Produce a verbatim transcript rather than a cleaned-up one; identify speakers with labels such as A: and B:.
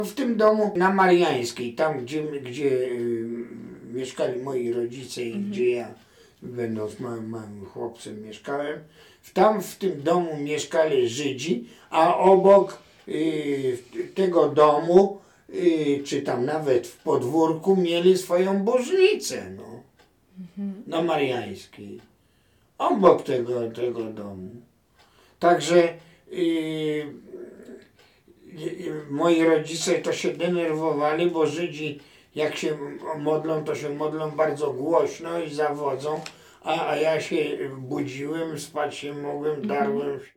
A: W tym domu na Mariańskiej, tam gdzie, gdzie y, mieszkali moi rodzice i
B: Mhm.
A: gdzie ja, będąc małym, małym chłopcem, mieszkałem, tam w tym domu mieszkali Żydzi, a obok y, tego domu, y, czy tam nawet w podwórku, mieli swoją bożnicę, no,
B: Mhm.
A: na Mariańskiej, obok tego, tego domu. Także y, moi rodzice to się denerwowali, bo Żydzi jak się modlą, to się modlą bardzo głośno i zawodzą, a, a ja się budziłem, spać się mogłem, darłem się.